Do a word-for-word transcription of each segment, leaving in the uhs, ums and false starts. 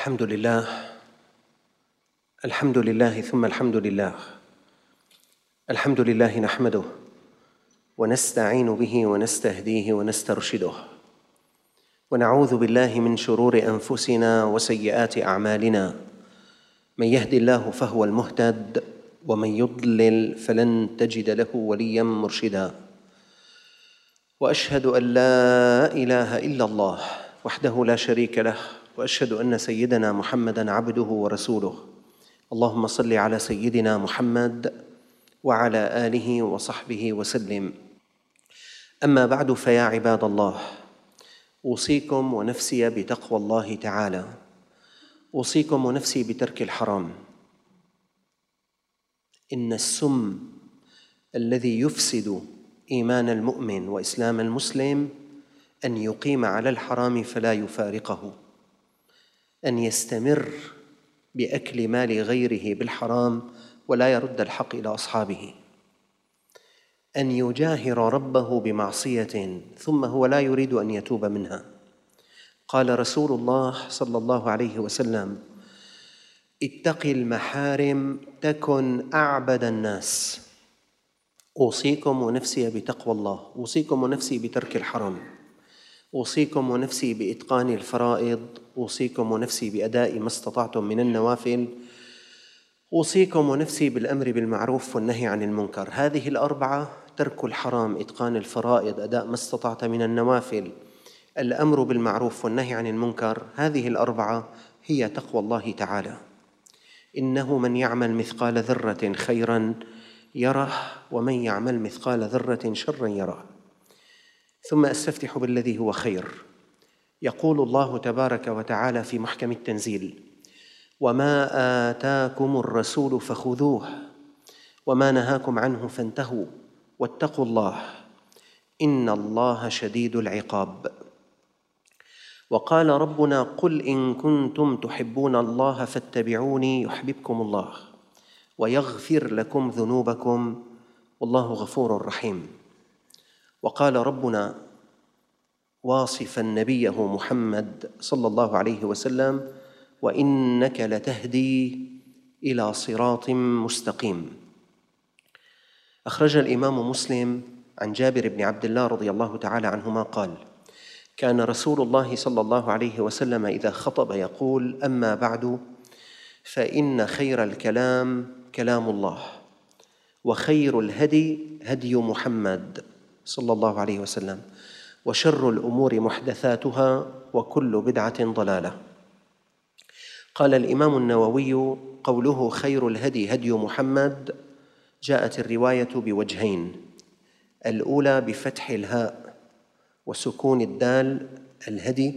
الحمد لله الحمد لله ثم الحمد لله الحمد لله نحمده ونستعين به ونستهديه ونسترشده ونعوذ بالله من شرور أنفسنا وسيئات أعمالنا. من يهد الله فهو المهتد ومن يضلل فلن تجد له وليا مرشدا. وأشهد أن لا إله إلا الله وحده لا شريك له، وأشهد أن سيدنا محمدًا عبده ورسوله. اللهم صل على سيدنا محمد وعلى آله وصحبه وسلم. أما بعد، فيا عباد الله، أوصيكم ونفسي بتقوى الله تعالى، أوصيكم ونفسي بترك الحرام. إن السم الذي يفسد إيمان المؤمن وإسلام المسلم أن يقيم على الحرام فلا يفارقه، أن يستمر بأكل مال غيره بالحرام ولا يرد الحق إلى أصحابه، أن يجاهر ربه بمعصية ثم هو لا يريد أن يتوب منها. قال رسول الله صلى الله عليه وسلم: اتق المحارم تكن أعبد الناس. أوصيكم ونفسي بتقوى الله، أوصيكم ونفسي بترك الحرام، أوصيكم ونفسي بإتقان الفرائض، أوصيكم ونفسي بأداء ما استطعتم من النوافل، أوصيكم ونفسي بالأمر بالمعروف والنهي عن المنكر. هذه الأربعة: ترك الحرام، إتقان الفرائض، أداء ما استطعت من النوافل، الأمر بالمعروف والنهي عن المنكر، هذه الأربعة هي تقوى الله تعالى. إنه من يعمل مثقال ذرة خيراً يره، ومن يعمل مثقال ذرة شراً يره. ثم أستفتح بالذي هو خير. يقول الله تبارك وتعالى في محكم التنزيل: وما آتاكم الرسول فخذوه وما نهاكم عنه فانتهوا واتقوا الله إن الله شديد العقاب. وقال ربنا: قل إن كنتم تحبون الله فاتبعوني يحببكم الله ويغفر لكم ذنوبكم والله غفور رحيم. وقال ربنا واصفاً نبيه محمد صلى الله عليه وسلم: وإنك لتهدي إلى صراط مستقيم. أخرج الإمام مسلم عن جابر بن عبد الله رضي الله تعالى عنهما قال: كان رسول الله صلى الله عليه وسلم إذا خطب يقول: أما بعد، فإن خير الكلام كلام الله، وخير الهدي هدي محمد صلى الله عليه وسلم، وشر الأمور محدثاتها وكل بدعة ضلالة. قال الإمام النووي: قوله خير الهدي هدي محمد جاءت الرواية بوجهين: الأولى بفتح الهاء وسكون الدال، الهدي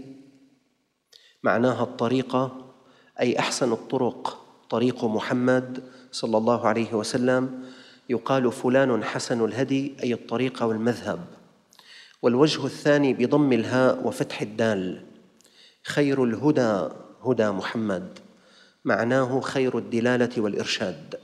معناها الطريقة، أي أحسن الطرق طريق محمد صلى الله عليه وسلم. يقال فلان حسن الهدي، أي الطريقة والمذهب. والوجه الثاني بضم الهاء وفتح الدال: خير الهدى هدى محمد، معناه خير الدلالة والإرشاد.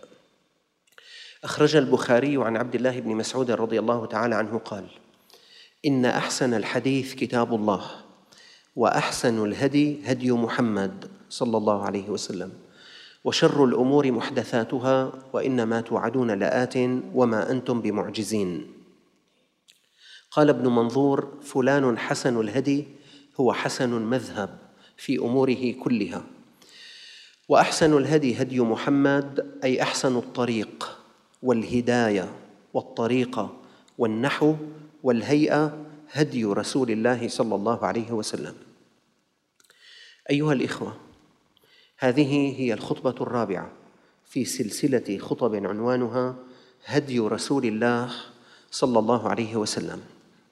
أخرج البخاري عن عبد الله بن مسعود رضي الله تعالى عنه قال: إن أحسن الحديث كتاب الله، وأحسن الهدي هدي محمد صلى الله عليه وسلم، وشر الأمور محدثاتها، وإنما توعدون لآت وما أنتم بمعجزين. قال ابن منظور: فلان حسن الهدي هو حسن المذهب في أموره كلها، وأحسن الهدي هدي محمد، أي أحسن الطريق والهداية والطريقة والنحو والهيئة هدي رسول الله صلى الله عليه وسلم. أيها الإخوة، هذه هي الخطبة الرابعة في سلسلة خطب عنوانها هدي رسول الله صلى الله عليه وسلم.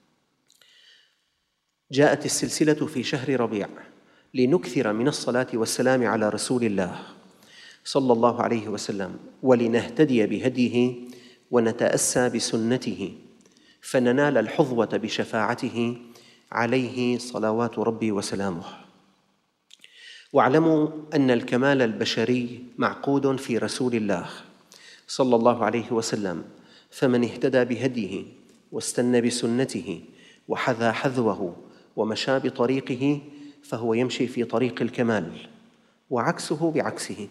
جاءت السلسلة في شهر ربيع لنكثر من الصلاة والسلام على رسول الله صلى الله عليه وسلم، ولنهتدي بهديه ونتأسى بسنته، فننال الحظوة بشفاعته عليه صلوات ربي وسلامه. واعلموا أن الكمال البشري معقود في رسول الله صلى الله عليه وسلم، فمن اهتدى بهديه واستنى بسنته وحذا حذوه ومشى بطريقه فهو يمشي في طريق الكمال. وعكسه بعكسه.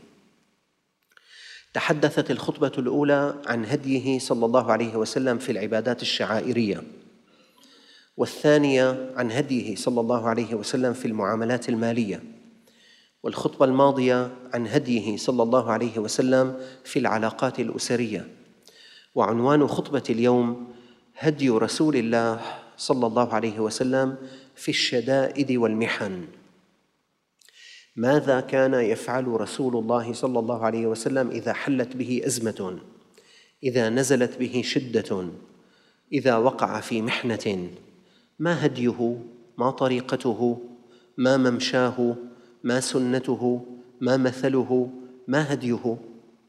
تحدثت الخطبة الأولى عن هديه صلى الله عليه وسلم في العبادات الشعائرية، والثانية عن هديه صلى الله عليه وسلم في المعاملات المالية، والخطبة الماضية عن هديه صلى الله عليه وسلم في العلاقات الأسرية. وعنوان خطبة اليوم هدي رسول الله صلى الله عليه وسلم في الشدائد والمحن. ماذا كان يفعل رسول الله صلى الله عليه وسلم إذا حلت به أزمة، إذا نزلت به شدة، إذا وقع في محنة؟ ما هديه؟ ما طريقته؟ ما ممشاه؟ ما سنته؟ ما مثله؟ ما هديه؟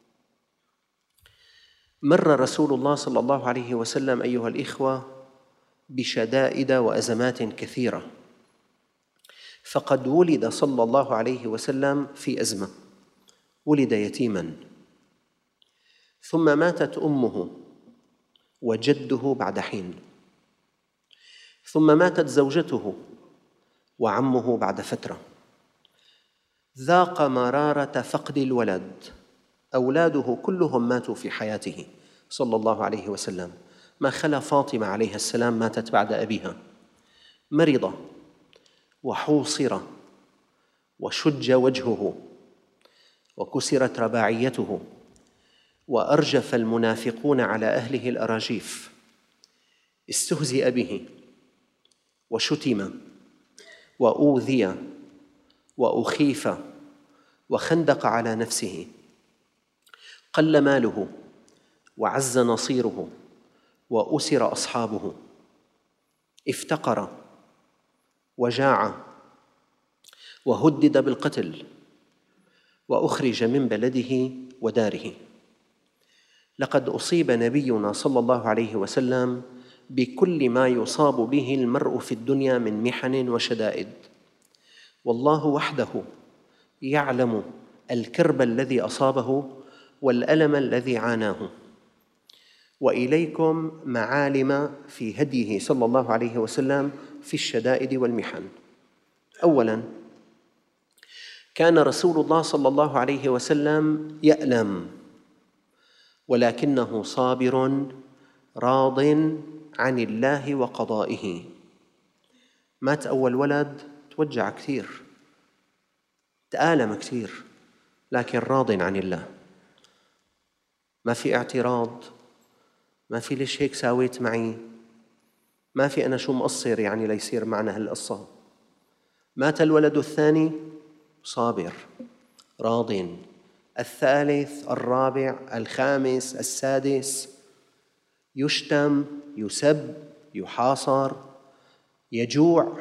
مر رسول الله صلى الله عليه وسلم أيها الإخوة بشدائد وأزمات كثيرة، فقد ولد صلى الله عليه وسلم في أزمة، ولد يتيماً، ثم ماتت أمه وجده بعد حين، ثم ماتت زوجته وعمه بعد فترة. ذاق مرارة فقد الولد، أولاده كلهم ماتوا في حياته صلى الله عليه وسلم، ما خلا فاطمة عليها السلام ماتت بعد أبيها. مرض وحوصر وشج وجهه وكسرت رباعيته، وأرجف المنافقون على أهله الأراجيف، استهزئ به وشتم وأوذي وأخيف وخندق على نفسه. قل ماله وعز نصيره وأسر أصحابه، افتقر وجاع وهدد بالقتل وأخرج من بلده وداره. لقد أصيب نبينا صلى الله عليه وسلم بكل ما يصاب به المرء في الدنيا من محن وشدائد، والله وحده يعلم الكرب الذي أصابه والألم الذي عاناه. وإليكم معالم في هديه صلى الله عليه وسلم في الشدائد والمحن. أولاً، كان رسول الله صلى الله عليه وسلم يألم، ولكنه صابر راض عن الله وقضائه. مات أول ولد، توجع كثير، تآلم كثير، لكن راض عن الله، ما في اعتراض، ما في ليش هيك ساويت معي، ما في أنا شو مقصر يعني ليصير معنا هالقصة. مات الولد الثاني، صابر راض. الثالث، الرابع، الخامس، السادس، يشتم، يسب، يحاصر، يجوع،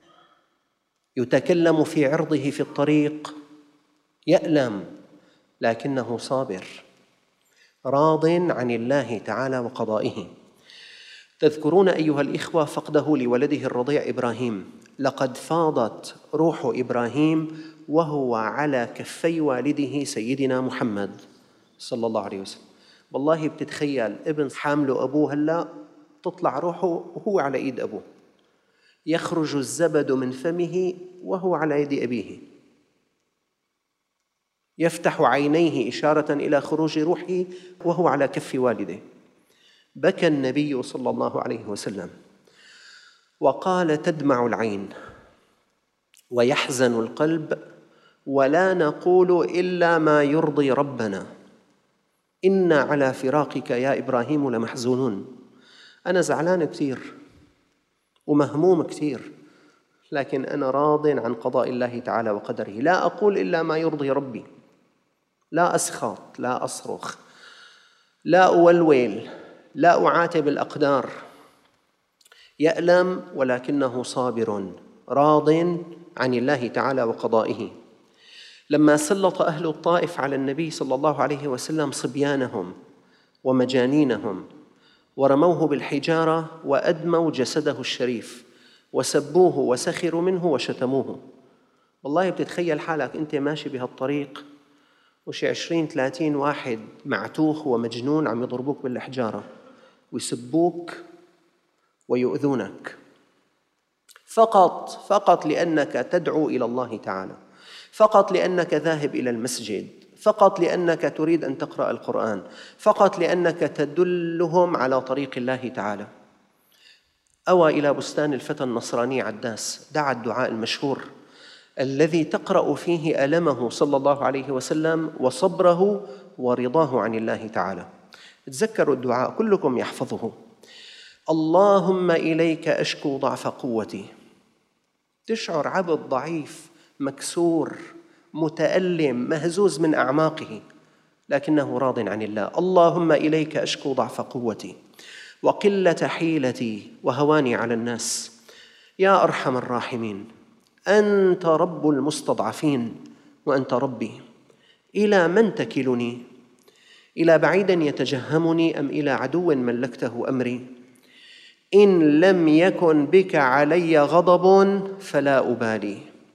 يتكلم في عرضه في الطريق، يألم، لكنه صابر راض عن الله تعالى وقضائه. تذكرون أيها الإخوة فقده لولده الرضيع إبراهيم، لقد فاضت روح إبراهيم وهو على كفي والده سيدنا محمد صلى الله عليه وسلم. والله بتتخيل ابن حامله أبوه هلأ تطلع روحه وهو على إيد أبوه، يخرج الزبد من فمه وهو على يد أبيه، يفتح عينيه إشارة إلى خروج روحه وهو على كف والده. بكى النبي صلى الله عليه وسلم وقال: تدمع العين ويحزن القلب، ولا نقول إلا ما يرضي ربنا، إنا على فراقك يا إبراهيم لمحزونون. أنا زعلان كثير ومهموم كثير، لكن أنا راض عن قضاء الله تعالى وقدره، لا أقول إلا ما يرضي ربي، لا أسخط، لا أصرخ، لا أولول، لا أعاتب الأقدار. يألم ولكنه صابر راض عن الله تعالى وقضائه. لما سلط أهل الطائف على النبي صلى الله عليه وسلم صبيانهم ومجانينهم ورموه بالحجارة وأدموا جسده الشريف وسبوه وسخروا منه وشتموه، والله بتتخيل حالك أنت ماشي بهالطريق وشي عشرين ثلاثين واحد معتوه ومجنون عم يضربوك بالحجارة ويسبوك ويؤذونك، فقط فقط لأنك تدعو إلى الله تعالى. فقط لأنك ذاهب إلى المسجد، فقط لأنك تريد أن تقرأ القرآن، فقط لأنك تدلهم على طريق الله تعالى. أوى إلى بستان الفتى النصراني عداس، دعا الدعاء المشهور الذي تقرأ فيه ألمه صلى الله عليه وسلم وصبره ورضاه عن الله تعالى. تذكروا الدعاء، كلكم يحفظه: اللهم إليك أشكو ضعف قوتي. تشعر عبد ضعيف مكسور متألم مهزوز من أعماقه، لكنه راض عن الله. اللهم إليك أشكو ضعف قوتي وقلة حيلتي وهواني على الناس، يا أرحم الراحمين، أنت رب المستضعفين وأنت ربي، إلى من تكلني؟ إلى بعيد يتجهمني أم إلى عدو ملكته أمري؟ إن لم يكن بك علي غضب فلا أبالي،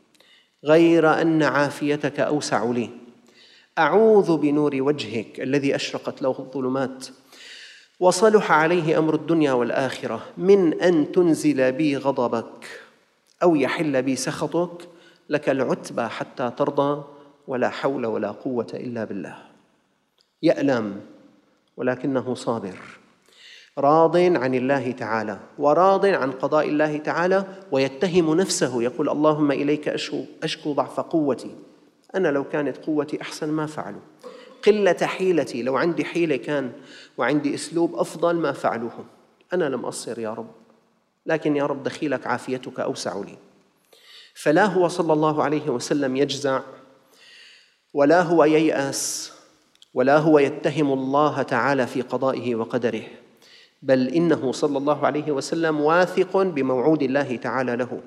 غير أن عافيتك أوسع لي. أعوذ بنور وجهك الذي أشرقت له الظلمات وصلح عليه أمر الدنيا والآخرة من أن تنزل بي غضبك أو يحل بي سخطك، لك العتبى حتى ترضى، ولا حول ولا قوة إلا بالله. يألم ولكنه صابر، راض عن الله تعالى وراض عن قضاء الله تعالى، ويتهم نفسه يقول: اللهم إليك أشكو, أشكو ضعف قوتي، أنا لو كانت قوتي أحسن ما فعلوا، قلة حيلتي، لو عندي حيلة كان وعندي أسلوب أفضل ما فعلوه، أنا لم أقصر يا رب، لكن يا رب دخيلك عافيتك أوسع لي. فلا هو صلى الله عليه وسلم يجزع، ولا هو ييأس، ولا هو يتهم الله تعالى في قضائه وقدره، بل إنه صلى الله عليه وسلم واثق بموعود الله تعالى له،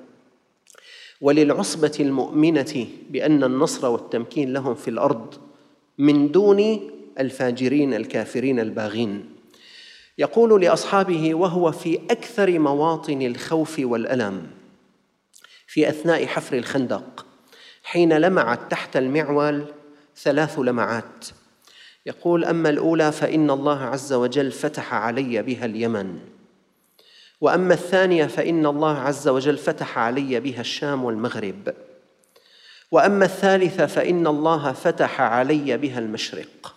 وللعصبة المؤمنة بأن النصر والتمكين لهم في الأرض من دون الفاجرين الكافرين الباغين. يقول لأصحابه وهو في أكثر مواطن الخوف والألم في أثناء حفر الخندق، حين لمعت تحت المعول ثلاث لمعات، يقول: أما الأولى فإن الله عز وجل فتح علي بها اليمن، وأما الثانية فإن الله عز وجل فتح علي بها الشام والمغرب، وأما الثالثة فإن الله فتح علي بها المشرق.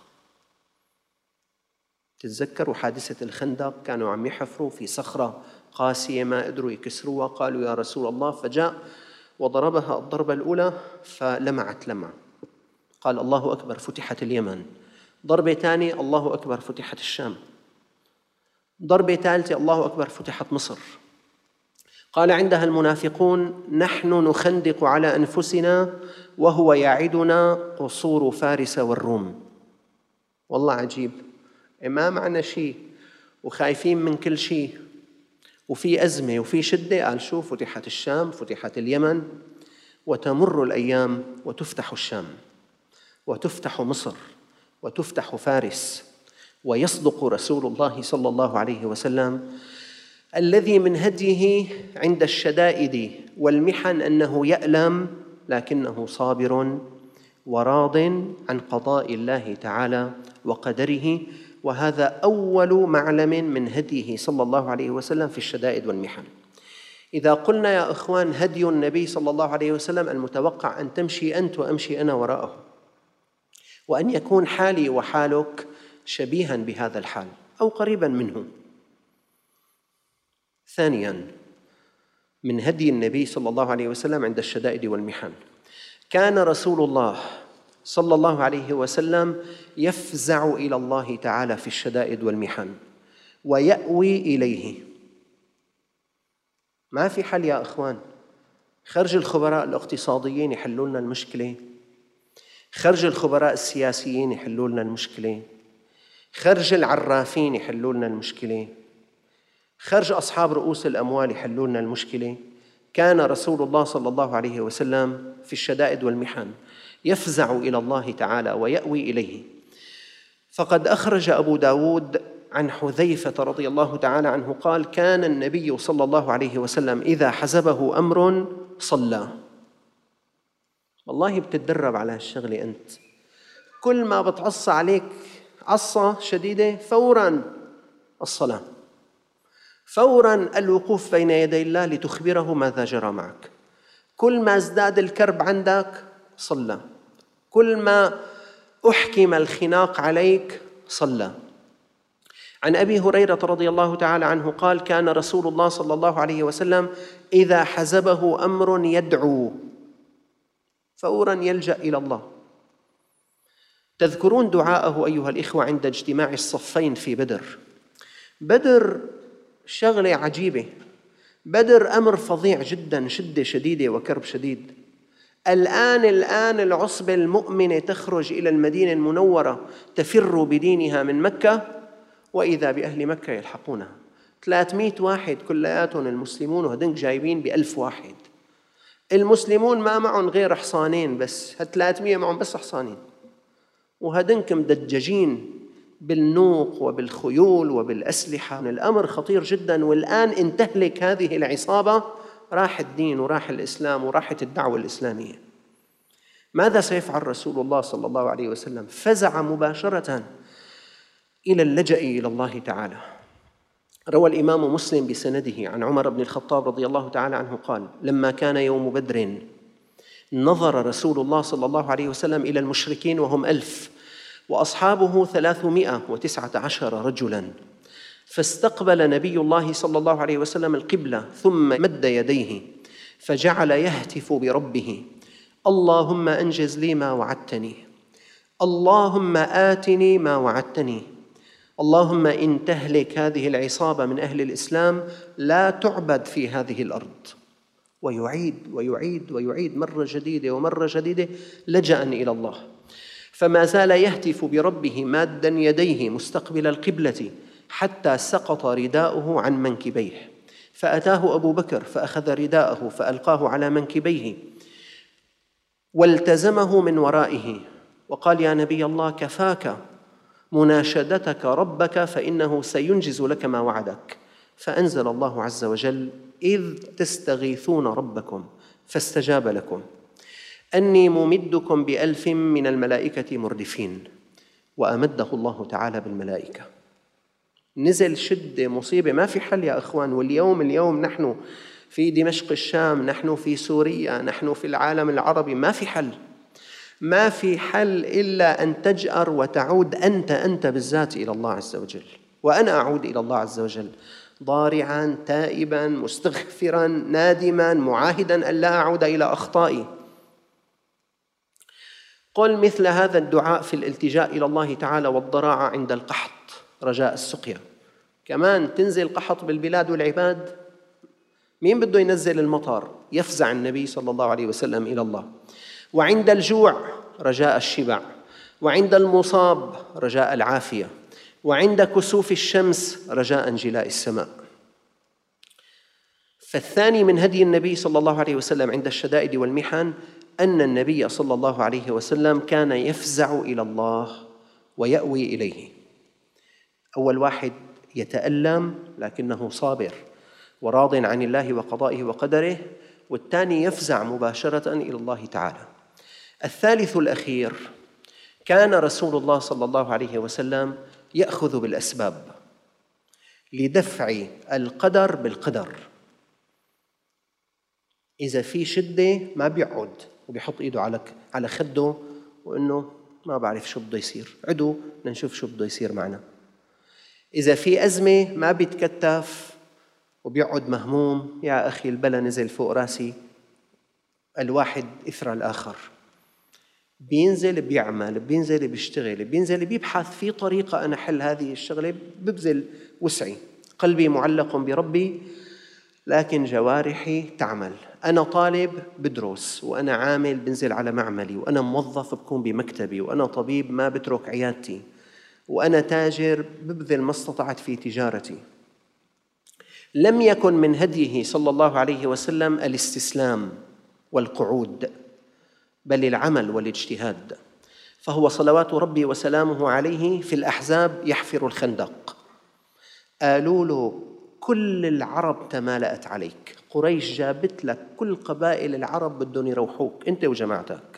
تتذكروا حادثة الخندق، كانوا عم يحفروا في صخرة قاسية ما قدروا يكسروها، قالوا يا رسول الله، فجاء وضربها الضربة الأولى فلمعت لمعة، قال الله أكبر فتحت اليمن. ضربة ثانية الله أكبر فتحت الشام. ضربة ثالثة الله أكبر فتحت مصر. قال عندها المنافقون: نحن نخندق على أنفسنا وهو يعدنا قصور فارس والروم. والله عجيب، ما معنا شيء وخايفين من كل شيء وفي أزمة وفي شدة، قال شو فتحت الشام، فتحت اليمن، وتمر الأيام وتفتح الشام وتفتح مصر وتفتح فارس، ويصدق رسول الله صلى الله عليه وسلم الذي من هديه عند الشدائد والمحن أنه يألم لكنه صابر وراض عن قضاء الله تعالى وقدره، وهذا أول معلم من هديه صلى الله عليه وسلم في الشدائد والمحن. إذا قلنا يا إخوان هدي النبي صلى الله عليه وسلم، المتوقع أن تمشي أنت وأمشي أنا وراءه، وأن يكون حالي وحالك شبيها بهذا الحال أو قريبا منه. ثانياً، من هدي النبي صلى الله عليه وسلم عند الشدائد والمحن، كان رسول الله صلى الله عليه وسلم يفزع إلى الله تعالى في الشدائد والمحن ويأوي إليه. ما في حل يا إخوان، خرج الخبراء الاقتصاديين يحلوا لنا المشكلة، خرج الخبراء السياسيين يحلوا لنا المشكلة، خرج العرافين يحلوا لنا المشكلة، خرج أصحاب رؤوس الأموال يحلوا لنا المشكلة. كان رسول الله صلى الله عليه وسلم في الشدائد والمحن يفزع إلى الله تعالى ويأوي إليه. فقد أخرج أبو داود عن حذيفة رضي الله تعالى عنه قال: كان النبي صلى الله عليه وسلم إذا حزبه أمر صلى. والله بتتدرب على هالشغلة أنت، كل ما بتعصى عليك عصة شديدة فوراً الصلاة، فوراً الوقوف بين يدي الله لتخبره ماذا جرى معك. كل ما ازداد الكرب عندك صلى، كل ما أحكم الخناق عليك صلى. عن أبي هريرة رضي الله تعالى عنه قال: كان رسول الله صلى الله عليه وسلم إذا حزبه أمر يدعو فورا يلجأ إلى الله. تذكرون دعاءه أيها الإخوة عند اجتماع الصفين في بدر. بدر شغلة عجيبة، بدر أمر فظيع جدا، شدة شديدة وكرب شديد. الآن الآن العصبة المؤمنة تخرج إلى المدينة المنورة تفر بدينها من مكة، وإذا بأهل مكة يلحقونها. ثلاثمئة واحد كلياتهم المسلمون، وهدنك جايبين بألف واحد. المسلمون ما معهم غير حصانين بس، هالثلاثمئة معهم بس حصانين، وهدنك مدججين بالنوق وبالخيول وبالأسلحة. الأمر خطير جدا. والآن إن تهلك هذه العصابة راح الدين وراح الإسلام وراحت الدعوة الإسلامية. ماذا سيفعل رسول الله صلى الله عليه وسلم؟ فزع مباشرة إلى اللجأ إلى الله تعالى. روى الإمام مسلم بسنده عن عمر بن الخطاب رضي الله تعالى عنه قال: لما كان يوم بدر نظر رسول الله صلى الله عليه وسلم إلى المشركين وهم ألف وأصحابه ثلاثمائة وتسعة عشر رجلاً، فاستقبل نبي الله صلى الله عليه وسلم القبلة ثم مد يديه فجعل يهتف بربه: اللهم أنجز لي ما وعدتني، اللهم آتني ما وعدتني، اللهم إن تهلك هذه العصابة من أهل الإسلام لا تعبد في هذه الأرض. ويعيد ويعيد ويعيد مرة جديدة ومرة جديدة لجأ إلى الله. فما زال يهتف بربه مادا يديه مستقبل القبلة حتى سقط رداؤه عن منكبيه، فأتاه أبو بكر فأخذ رداءه فألقاه على منكبيه والتزمه من ورائه وقال: يا نبي الله، كفاك مناشدتك ربك فإنه سينجز لك ما وعدك. فأنزل الله عز وجل: إذ تستغيثون ربكم فاستجاب لكم أني ممدكم بألف من الملائكة مردفين. وأمده الله تعالى بالملائكة. نزل شدة مصيبة ما في حل يا أخوان. واليوم اليوم نحن في دمشق الشام، نحن في سوريا، نحن في العالم العربي، ما في حل، ما في حل إلا أن تجأر وتعود أنت أنت بالذات إلى الله عز وجل. وأنا أعود إلى الله عز وجل ضارعاً تائباً مستغفراً نادماً معاهداً أن لا أعود إلى أخطائي. قل مثل هذا الدعاء في الالتجاء إلى الله تعالى والضراعة عند القحط رجاء السقيا. كمان تنزل قحط بالبلاد والعباد، مين بده ينزل المطر؟ يفزع النبي صلى الله عليه وسلم إلى الله. وعند الجوع رجاء الشبع، وعند المصاب رجاء العافية، وعند كسوف الشمس رجاء انجلاء السماء. فالثاني من هدي النبي صلى الله عليه وسلم عند الشدائد والمحن أن النبي صلى الله عليه وسلم كان يفزع إلى الله ويأوي إليه. أول واحد يتألم لكنه صابر وراض عن الله وقضائه وقدره، والثاني يفزع مباشرة إلى الله تعالى. الثالث الأخير كان رسول الله صلى الله عليه وسلم يأخذ بالأسباب لدفع القدر بالقدر. إذا في شدة ما بيقعد وبيحط إيده على على خده وإنه ما بعرف شو بده يصير، عدو نشوف شو بده يصير معنا. إذا في أزمة ما بيتكتف وبيقعد مهموم، يا أخي البلا نزل فوق راسي، الواحد إثر الآخر. بينزل بيعمل، بينزل بيشتغل، بينزل بيبحث في طريقة أنا حل هذه الشغلة، ببذل وسعي. قلبي معلق بربي لكن جوارحي تعمل. أنا طالب بدرس، وأنا عامل بنزل على معملي، وأنا موظف بكون بمكتبي، وأنا طبيب ما بترك عيادتي، وأنا تاجر ببذل ما استطعت في تجارتي. لم يكن من هديه صلى الله عليه وسلم الاستسلام والقعود، بل العمل والاجتهاد. فهو صلوات ربي وسلامه عليه في الأحزاب يحفر الخندق، قالوا له كل العرب تمالأت عليك، قريش جابت لك كل قبائل العرب بدهم يروحوك أنت وجماعتك.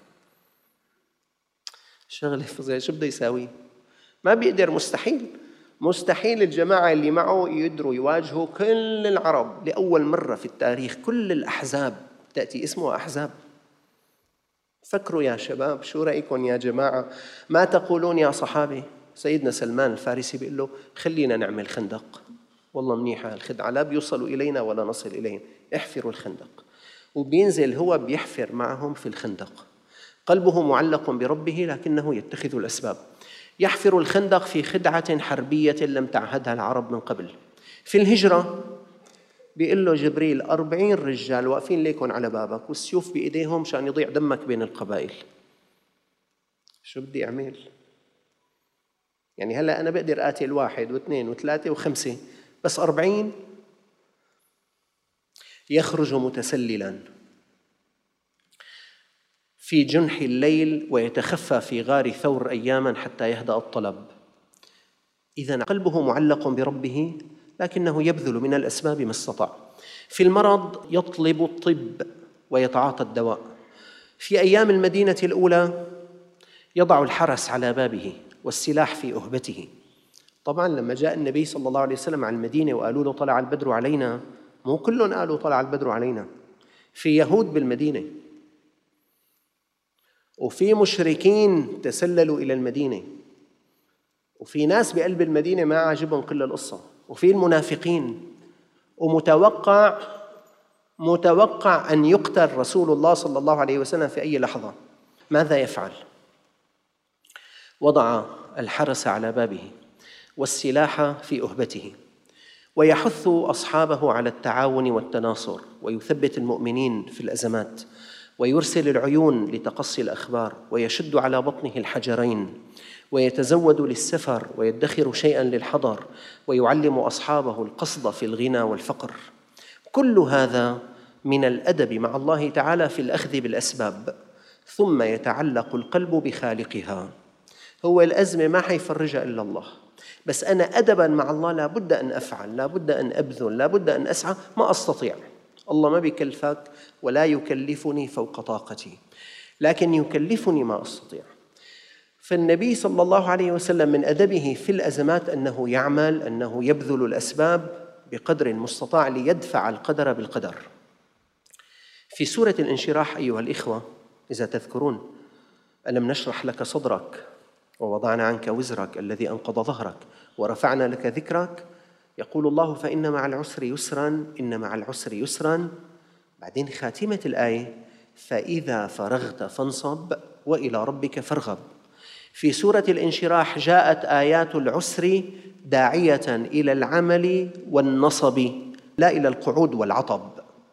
شغلة فظيعة، شو بده يساوي؟ ما بيقدر، مستحيل مستحيل الجماعة اللي معه يقدروا يواجهوا كل العرب. لأول مرة في التاريخ كل الأحزاب تأتي اسمها أحزاب. فكروا يا شباب، شو رأيكم يا جماعة؟ ما تقولون يا صحابي؟ سيدنا سلمان الفارسي بيقول له خلينا نعمل خندق، والله منيحة الخدعة، لا بيوصلوا إلينا ولا نصل إليهم، احفروا الخندق. وبينزل هو بيحفر معهم في الخندق، قلبه معلق بربه لكنه يتخذ الأسباب. يحفر الخندق في خدعة حربية لم تعهدها العرب من قبل. في الهجرة بيقول له جبريل أربعين رجال واقفين ليكن على بابك والسيوف بإيديهم مشان يضيع دمك بين القبائل. شو بدي أعمل؟ يعني هلأ أنا بقدر قاتل واحد واثنين وثلاثة وخمسة، بس أربعين؟ يخرج متسللاً في جنح الليل ويتخفى في غار ثور أياماً حتى يهدأ الطلب. إذن قلبه معلق بربه لكنه يبذل من الأسباب ما استطاع. في المرض يطلب الطب ويتعاطى الدواء. في أيام المدينة الأولى يضع الحرس على بابه والسلاح في أهبته. طبعاً لما جاء النبي صلى الله عليه وسلم على المدينة وقالوا له طلع البدر علينا، مو كلهم قالوا طلع البدر علينا، في يهود بالمدينة وفي مشركين تسللوا إلى المدينة وفي ناس بقلب المدينة ما عجبهم كل القصة وفي المنافقين، ومتوقع متوقع أن يقتل رسول الله صلى الله عليه وسلم في أي لحظة. ماذا يفعل؟ وضع الحرس على بابه والسلاح في أهبته ويحث أصحابه على التعاون والتناصر ويثبت المؤمنين في الأزمات ويرسل العيون لتقصي الأخبار ويشد على بطنه الحجرين ويتزود للسفر ويدخر شيئاً للحضر ويعلم أصحابه القصد في الغنى والفقر. كل هذا من الأدب مع الله تعالى في الأخذ بالأسباب. ثم يتعلق القلب بخالقها. هو الأزمة ما حيفرجها إلا الله، بس أنا أدباً مع الله لا بد أن أفعل، لا بد أن أبذل، لا بد أن أسعى. ما أستطيع، الله ما بيكلفك ولا يكلفني فوق طاقتي، لكن يكلفني ما أستطيع. فالنبي صلى الله عليه وسلم من أدبه في الأزمات أنه يعمل، أنه يبذل الأسباب بقدر المستطاع ليدفع القدر بالقدر. في سورة الانشراح أيها الإخوة إذا تذكرون، ألم نشرح لك صدرك ووضعنا عنك وزرك الذي أنقض ظهرك ورفعنا لك ذكرك، يقول الله فإن مع العسر يسرا إن مع العسر يسرا. بعدين خاتمة الآية فإذا فرغت فانصب وإلى ربك فارغب. في سورة الانشراح جاءت آيات العسر داعية إلى العمل والنصب لا إلى القعود والعطب.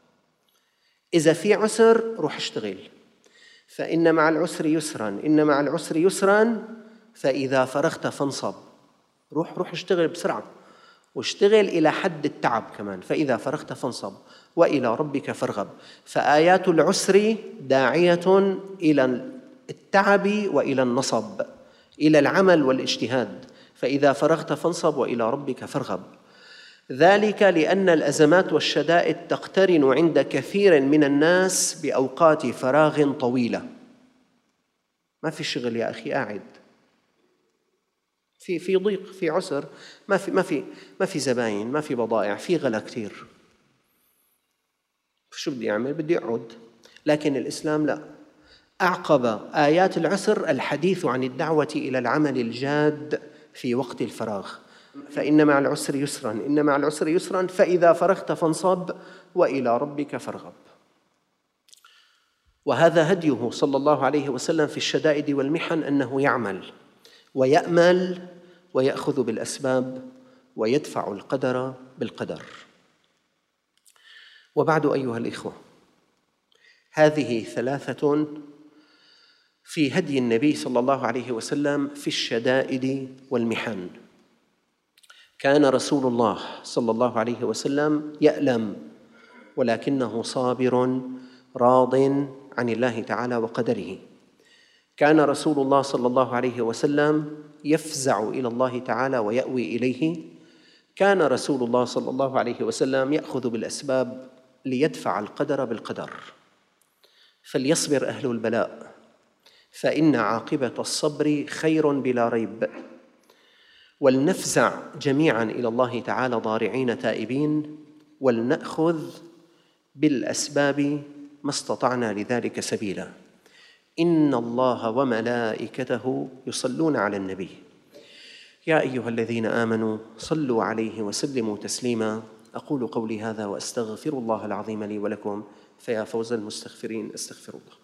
إذا في عسر روح اشتغل، فإن مع العسر يسرا إن مع العسر يسرا فإذا فرغت فانصب. روح روح اشتغل بسرعة واشتغل إلى حد التعب كمان. فإذا فرغت فانصب وإلى ربك فارغب. فآيات العسر داعية إلى التعب وإلى النصب، إلى العمل والاجتهاد. فإذا فرغت فانصب وإلى ربك فارغب. ذلك لأن الأزمات والشدائد تقترن عند كثير من الناس بأوقات فراغ طويلة. ما في شغل يا أخي، قاعد في في ضيق، في عسر، ما في ما في ما في زباين، ما في بضائع، في غلا كثير. شو بدي أعمل؟ بدي أقعد. لكن الإسلام لا، أعقب آيات العسر الحديث عن الدعوة إلى العمل الجاد في وقت الفراغ. فإن مع العسر يسرا إن مع العسر يسرا فإذا فرغت فانصب وإلى ربك فارغب. وهذا هديه صلى الله عليه وسلم في الشدائد والمحن، أنه يعمل ويأمل ويأخذ بالأسباب ويدفع القدر بالقدر. وبعد أيها الإخوة، هذه ثلاثة في هدي النبي صلى الله عليه وسلم في الشدائد والمحن. كان رسول الله صلى الله عليه وسلم يألم ولكنه صابر راض عن الله تعالى وقدره. كان رسول الله صلى الله عليه وسلم يفزع إلى الله تعالى ويأوي إليه. كان رسول الله صلى الله عليه وسلم يأخذ بالأسباب ليدفع القدر بالقدر. فليصبر أهل البلاء فإن عاقبة الصبر خير بلا ريب. ولنفزع جميعاً إلى الله تعالى ضارعين تائبين، ولنأخذ بالأسباب ما استطعنا لذلك سبيلا. إن الله وملائكته يصلون على النبي يا أيها الذين آمنوا صلوا عليه وسلموا تسليما. أقول قولي هذا وأستغفر الله العظيم لي ولكم، فيا فوز المستغفرين، استغفر الله.